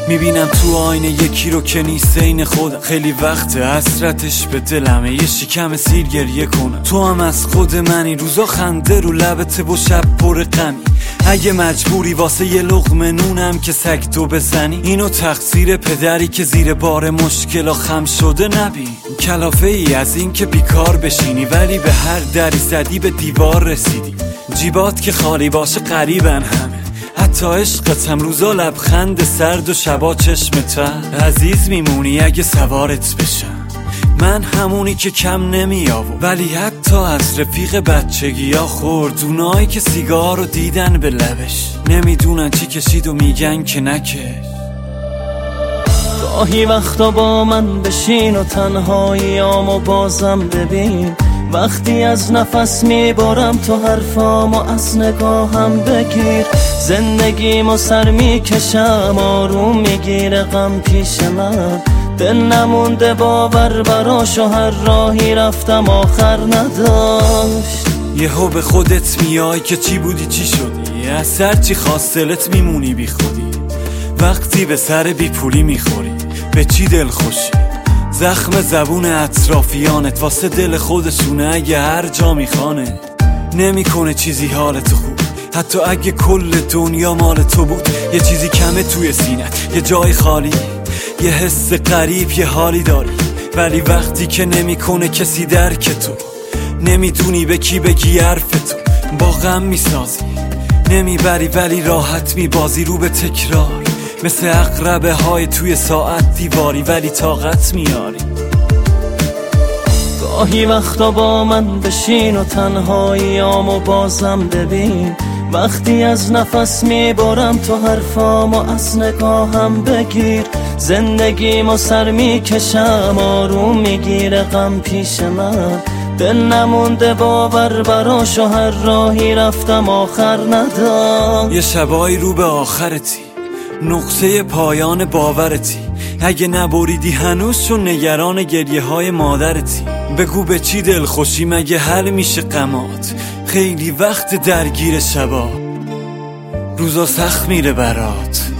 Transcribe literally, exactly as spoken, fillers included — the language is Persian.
میبینم تو آینه یکی رو که نیست این خودم. خیلی وقت حسرتش به دلمه، یه شکم سیر گریه کنم. تو هم از خود منی، روزا خنده رو لبته و شب پر غمی. اگه مجبوری واسه یه لقمه نونم که سگ تو بزنی، اینو تقصیر پدری که زیر بار مشکلا خم شده نبین. کلافه ای از این که بیکار بشینی، ولی به هر دری زدی به دیوار رسیدی. جیبات که خالی باشه قریبن همه، حتی عشقتم روزا لبخند سرد و شبا چشم تر. عزیز میمونی اگه سوارت بشم، من همونی که کم نمی آورد، ولی حتی از رفیق بچگی ها خورد. اونایی که سیگار رو دیدن به لبش، نمیدونن چی کشید و میگن که نکش. گاهی وقتا با من بشین و تنهاییامو بازم ببین. وقتی از نفس میبارم تو حرفامو از نگاهم بگیر. زندگیمو سر میکشم آروم میگیره غم پیش من. دل نمونده باور براش و هر راهی رفتم آخر نداشت. یهو به خودت میای که چی بودی چی شدی، از سر چی خواست دلت میمونی بی خودی. وقتی به سر بی پولی میخوری به چی دل خوشی. زخم زبون اطرافیانت واسه دل خودشونه، اگه هر جا میخانه نمیکنه چیزی حالت خوب. حتی اگه کل دنیا مال تو بود، یه چیزی کمه توی سینت، یه جای خالی، یه حس غریب، یه حالی داری. ولی وقتی که نمیکنه کسی درک تو، نمیدونی به کی بگی حرف تو. با غم میسازی نمیبری، ولی راحت میبازی رو به تکرار. مثل عقربه های توی ساعت دیواری، ولی طاقت میاری. گاهی وقتا با من بشین و تنهاییامو بازم ببین. وقتی از نفس میبارم تو حرفامو از نگاهم بگیر. زندگیمو سر میکشم آروم میگیره غم پیش من. دل نمونده باور براش و هر راهی رفتم آخر نداشت. یه شبایی رو به آخرتی، نقطه پایان باورتی. اگه نبریدی هنوز چون نگران گریه های مادرتی. بگو به چی دل خوشی، مگه حل میشه غمات؟ خیلی وقت درگیر شبا، روزا سخت میره برات.